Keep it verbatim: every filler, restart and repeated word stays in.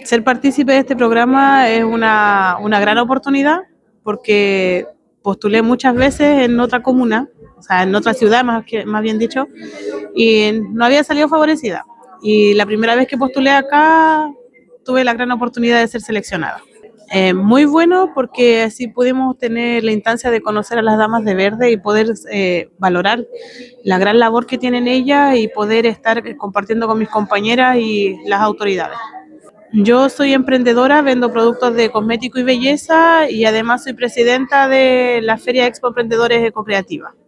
Ser partícipe de este programa es una, una gran oportunidad porque postulé muchas veces en otra comuna, o sea, en otra ciudad más, que, más bien dicho, y no había salido favorecida. Y la primera vez que postulé acá tuve la gran oportunidad de ser seleccionada. Eh, muy bueno porque así pudimos tener la instancia de conocer a las damas de verde y poder eh, valorar la gran labor que tienen ellas y poder estar compartiendo con mis compañeras y las autoridades. Yo soy emprendedora, vendo productos de cosmético y belleza y además soy presidenta de la Feria Expo Emprendedores Ecocreativa.